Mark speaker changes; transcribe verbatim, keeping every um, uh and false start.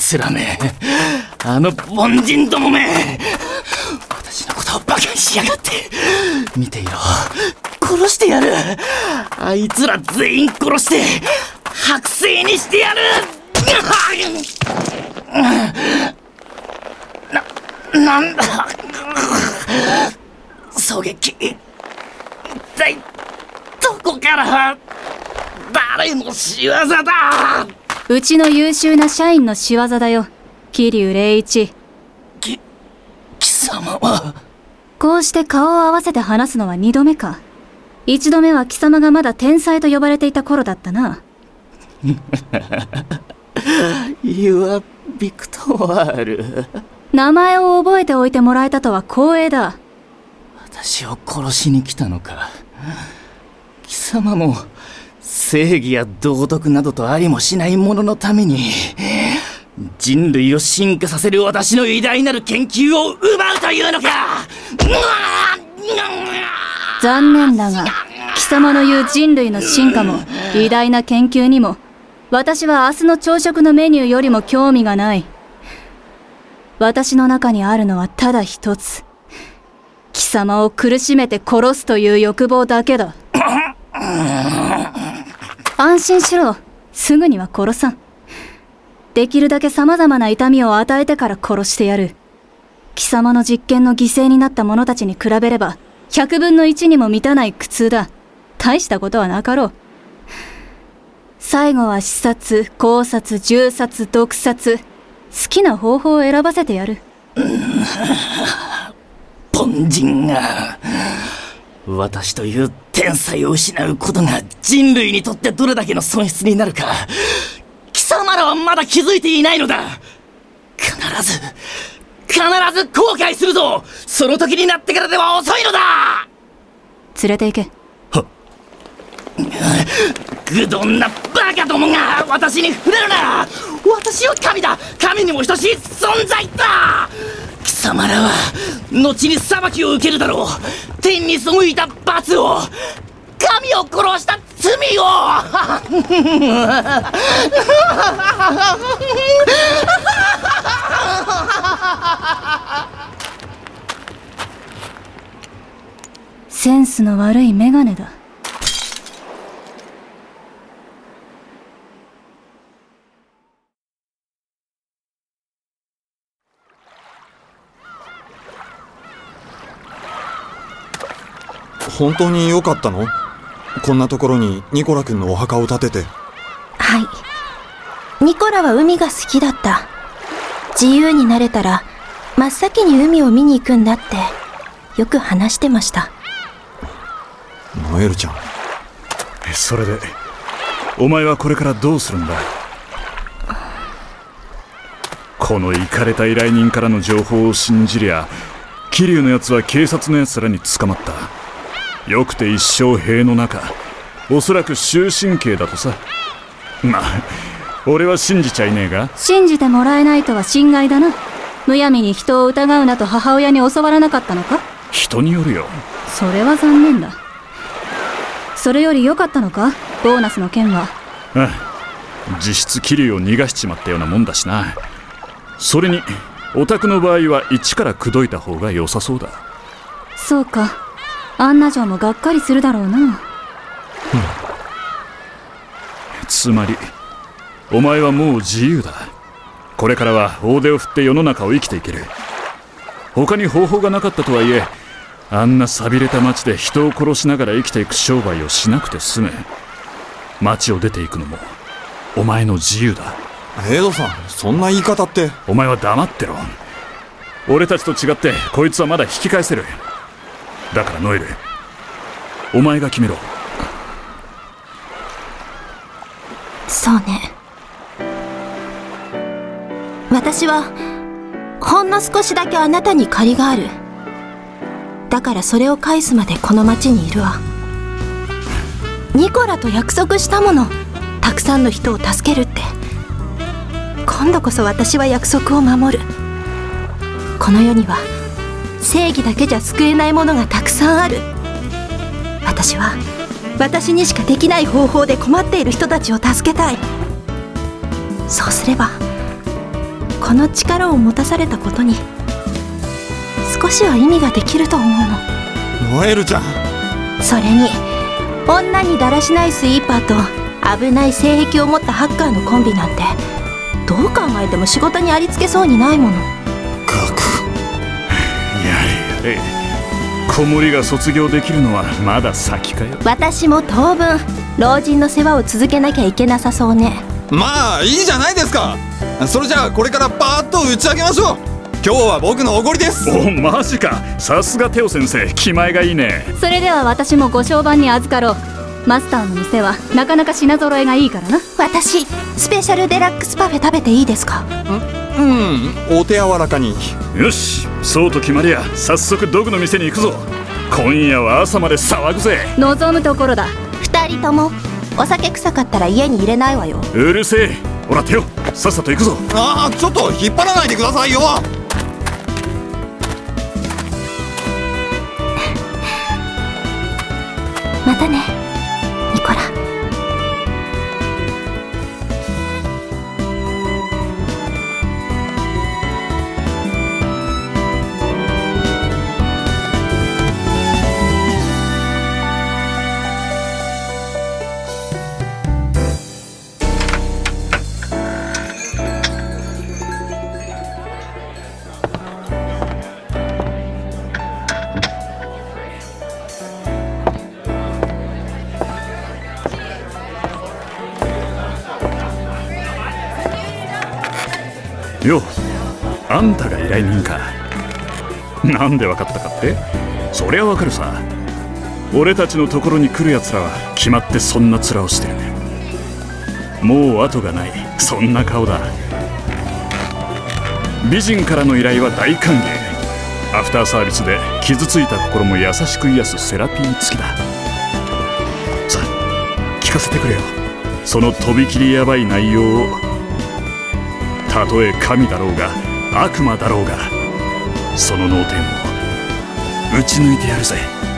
Speaker 1: つらめ、あの凡人どもめ、私のことをバカにしやがって。見ていろ、殺してやる。あいつら全員殺して剥製にしてやる。な、なんだ狙撃、一体どこから誰の仕業だ。
Speaker 2: うちの優秀な社員の仕業だよ、桐生礼一。
Speaker 1: き、貴様は。
Speaker 2: こうして顔を合わせて話すのは二度目か。一度目は貴様がまだ天才と呼ばれていた頃だったな。
Speaker 1: You are ビクトワール。
Speaker 2: 名前を覚えておいてもらえたとは光栄だ。
Speaker 1: 私を殺しに来たのか。貴様も正義や道徳などとありもしないもののために人類を進化させる私の偉大なる研究を奪うというのか。
Speaker 2: 残念だが、貴様の言う人類の進化も偉大な研究にも私は明日の朝食のメニューよりも興味がない。私の中にあるのはただ一つ、貴様を苦しめて殺すという欲望だけだ。安心しろ、すぐには殺さん。できるだけ様々な痛みを与えてから殺してやる。貴様の実験の犠牲になった者たちに比べればひゃくぶんのいちにも満たない苦痛だ。大したことはなかろう。最後は刺殺、絞殺、銃殺、毒殺、好きな方法を選ばせてやる。
Speaker 1: 凡人が、私という天才を失うことが人類にとってどれだけの損失になるか、貴様らはまだ気づいていないのだ。必ず必ず後悔するぞ。その時になってからでは遅いのだ。
Speaker 2: 連れて行け。
Speaker 1: はっ。愚鈍なバカどもが私に触れるな。私は神だ。神にも等しい存在だ。貴様らは後に裁きを受けるだろう。天に背いた罰を、神を殺した罪を。
Speaker 2: センスの悪いメガネだ。
Speaker 3: 本当に良かったの？こんなところにニコラ君のお墓を建てて。
Speaker 4: はい。ニコラは海が好きだった。自由になれたら真っ先に海を見に行くんだってよく話してました。
Speaker 3: ノエルちゃん。
Speaker 5: それでお前はこれからどうするんだ？このイカれた依頼人からの情報を信じりゃ、桐生のやつは警察のやつらに捕まった。よくて一生塀の中、おそらく終身刑だとさ。まあ俺は信じちゃいねえが。
Speaker 2: 信じてもらえないとは心外だな。むやみに人を疑うなと母親に教わらなかったのか？
Speaker 5: 人によるよ。
Speaker 2: それは残念だ。それより良かったのか、ボーナスの件は。
Speaker 5: ああ、実質桐生を逃がしちまったようなもんだしな。それにオタクの場合は一から口説いた方が良さそうだ。
Speaker 2: そうか、案の定もがっかりするだろうな。うん、
Speaker 5: つまりお前はもう自由だ。これからは大手を振って世の中を生きていける。他に方法がなかったとはいえ、あんな寂れた町で人を殺しながら生きていく商売をしなくて済む。町を出ていくのもお前の自由だ。
Speaker 3: エドさん、そんな言い方って。
Speaker 5: お前は黙ってろ。俺たちと違ってこいつはまだ引き返せる。だからノエル、お前が決めろ。
Speaker 4: そうね。私はほんの少しだけあなたに借りがある。だからそれを返すまでこの町にいるわ。ニコラと約束したもの、たくさんの人を助けるって。今度こそ私は約束を守る。この世には正義だけじゃ救えないものがたくさんある。私は私にしかできない方法で困っている人たちを助けたい。そうすればこの力を持たされたことに少しは意味ができると思うの。
Speaker 3: ノエルちゃん、
Speaker 4: それに女にだらしないスイーパーと危ない性癖を持ったハッカーのコンビなんてどう考えても仕事にありつけそうにないもの。
Speaker 3: ガク。
Speaker 5: やれやれ、子守が卒業できるのはまだ先かよ。
Speaker 4: 私も当分老人の世話を続けなきゃいけなさそうね。
Speaker 3: まあいいじゃないですか。それじゃあこれからバーッと打ち上げましょう。今日は僕のおごりです。
Speaker 5: お、マジか。さすがテオ先生、気前がいいね。
Speaker 2: それでは私もご商売に預かろう。マスターの店はなかなか品揃えがいいからな。
Speaker 4: 私スペシャルデラックスパフェ食べていいですか？
Speaker 3: うん、お手柔らかに。
Speaker 5: よし、そうと決まりや早速ドグの店に行くぞ。今夜は朝まで騒ぐぜ。
Speaker 2: 望むところだ。
Speaker 4: 二人ともお酒臭かったら家に入れないわよ。
Speaker 5: うるせえ。ほらテオ、さっさと行くぞ。
Speaker 3: ああ、ちょっと引っ張らないでくださいよ。
Speaker 4: またね、ニコラ。
Speaker 5: よ、あんたが依頼人か。なんでわかったかって？そりゃわかるさ。俺たちのところに来るやつらは決まってそんな面をしてる。もう後がない、そんな顔だ。美人からの依頼は大歓迎。アフターサービスで傷ついた心も優しく癒すセラピー付きだ。さあ聞かせてくれよ、そのとびきりヤバい内容を。たとえ神だろうが悪魔だろうが、その脳天を打ち抜いてやるぜ。